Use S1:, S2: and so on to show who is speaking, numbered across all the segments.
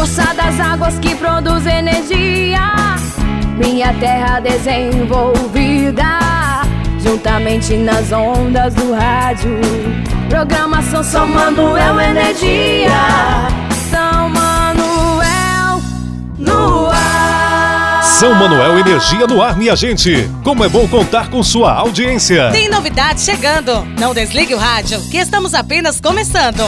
S1: força das águas que produz energia, minha terra desenvolvida, juntamente nas ondas do rádio. Programação São Manuel Energia. São Manuel no ar.
S2: São Manuel Energia no ar, minha gente. Como é bom contar com sua audiência.
S3: Tem novidade chegando. Não desligue o rádio, que estamos apenas começando.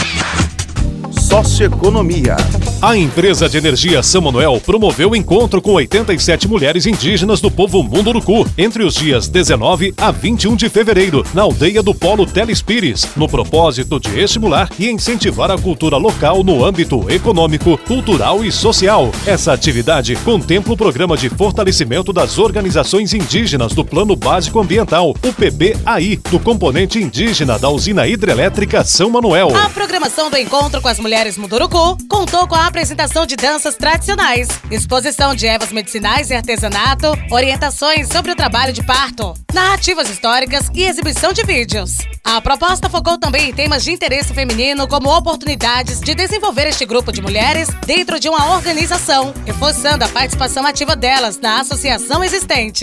S4: Socioeconomia.
S2: A empresa de energia São Manuel promoveu o encontro com 87 mulheres indígenas do povo Munduruku entre os dias 19 a 21 de fevereiro, na aldeia do Polo Telespires, no propósito de estimular e incentivar a cultura local no âmbito econômico, cultural e social. Essa atividade contempla o programa de fortalecimento das organizações indígenas do Plano Básico Ambiental, o PBAI, do componente indígena da usina hidrelétrica São Manuel.
S3: A programação do encontro com as mulheres Munduruku contou com a apresentação de danças tradicionais, exposição de ervas medicinais e artesanato, orientações sobre o trabalho de parto, narrativas históricas e exibição de vídeos. A proposta focou também em temas de interesse feminino, como oportunidades de desenvolver este grupo de mulheres dentro de uma organização, reforçando a participação ativa delas na associação existente.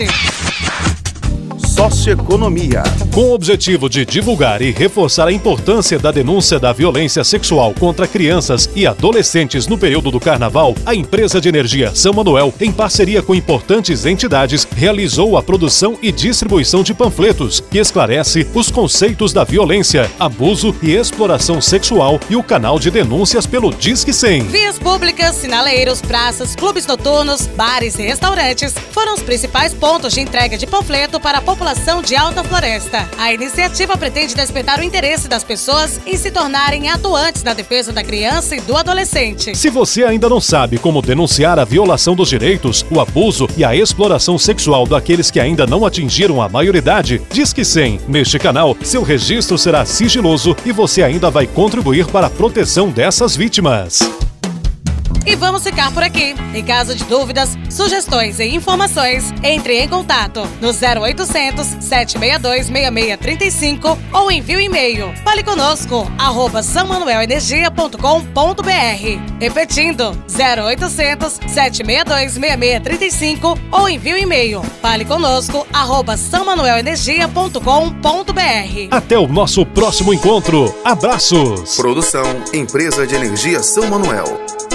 S4: Socioeconomia.
S2: Com o objetivo de divulgar e reforçar a importância da denúncia da violência sexual contra crianças e adolescentes no período do Carnaval, a empresa de energia São Manuel, em parceria com importantes entidades, realizou a produção e distribuição de panfletos que esclarece os conceitos da violência, abuso e exploração sexual e o canal de denúncias pelo Disque 100.
S3: Vias públicas, sinaleiros, praças, clubes noturnos, bares e restaurantes foram os principais pontos de entrega de panfleto para a população de Alta Floresta. A iniciativa pretende despertar o interesse das pessoas em se tornarem atuantes na defesa da criança e do adolescente.
S2: Se você ainda não sabe como denunciar a violação dos direitos, o abuso e a exploração sexual daqueles que ainda não atingiram a maioridade, Disque 100. Neste canal, seu registro será sigiloso e você ainda vai contribuir para a proteção dessas vítimas.
S3: E vamos ficar por aqui. Em caso de dúvidas, sugestões e informações, entre em contato no 0800 762 6635 ou envie um e-mail. Fale conosco, @sammanuelenergia.com.br. Repetindo, 0800 762 6635 ou envie um e-mail. Fale conosco, @sammanuelenergia.com.br.
S2: Até o nosso próximo encontro. Abraços.
S4: Produção Empresa de Energia São Manuel.